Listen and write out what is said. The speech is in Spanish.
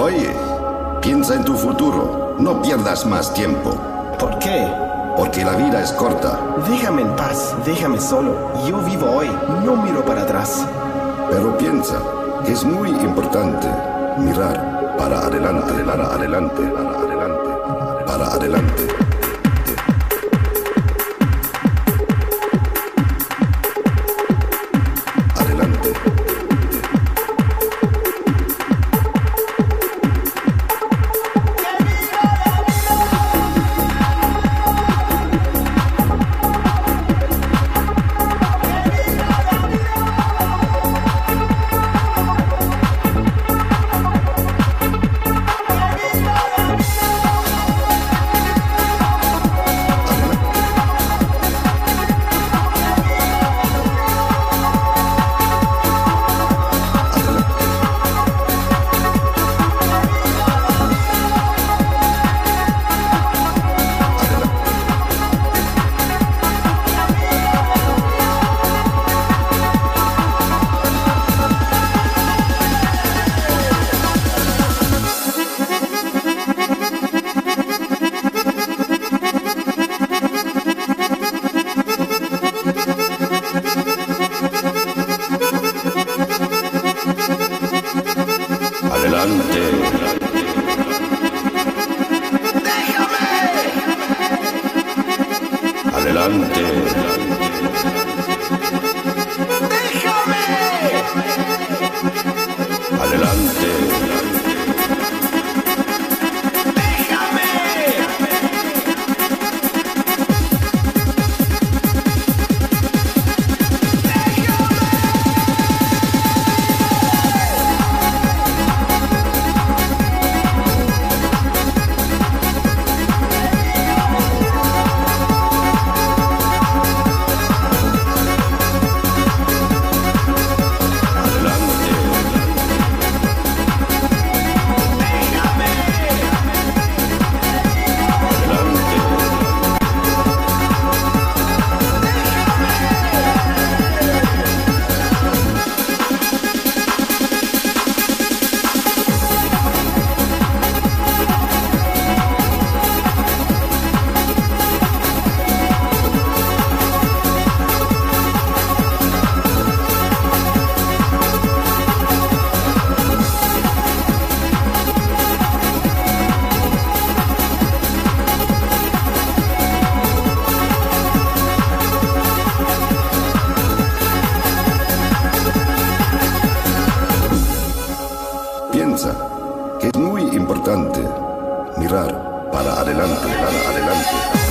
Oye, piensa en tu futuro. No pierdas más tiempo. ¿Por qué? Porque la vida es corta. Déjame en paz, déjame solo. Yo vivo hoy, no miro para atrás. Pero piensa que es muy importante mirar para adelante, para adelante, para adelante, para adelante. Adelante. ¡Déjame! Adelante. ¡Déjame! Piensa que es muy importante mirar para adelante, para adelante.